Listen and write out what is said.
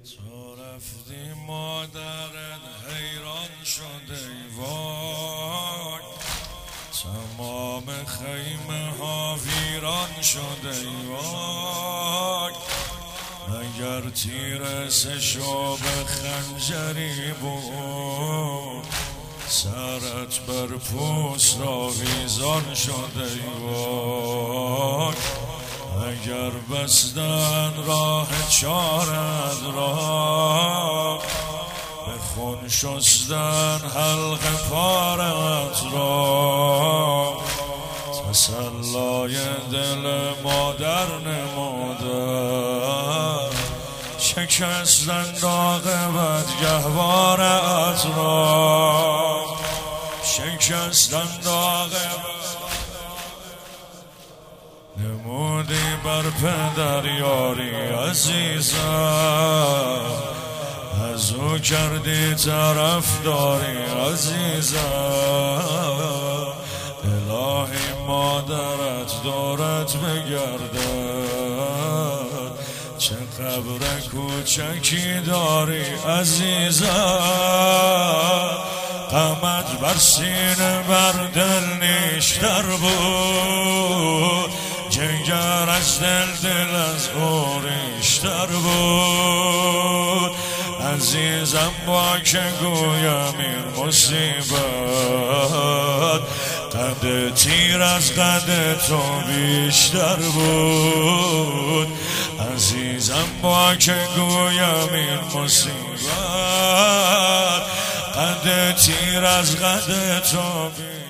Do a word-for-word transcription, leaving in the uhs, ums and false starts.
تو رفتی مادرت حیران شده ای وای، تمام خیمه ها ویران شده ای وای. اگر تیر سشو به خنجری بود، سرت بر پوست آویزان شده ای وای. اگر بستن راه چارت را، به خون شستن حلق پارت را، تسلای دل مادر نمودن، شکستن داغ بدگهوارت را، شکستن داغ نمودی بر پدر یاری عزیزم، از او کردی طرفداری عزیزم. الهی مادرت دورت بگردد، چه قبر کوچکی داری عزیزم. غمت بر سینه بر دل نیشتر بود، جگر از دل دل از او ریشتر بود. عزیزم با که گویم این مصیبت، قد تیر از قد تو بیشتر بود. عزیزم با که گویم این مصیبت، قد تیر از قد تو بیشتر بود.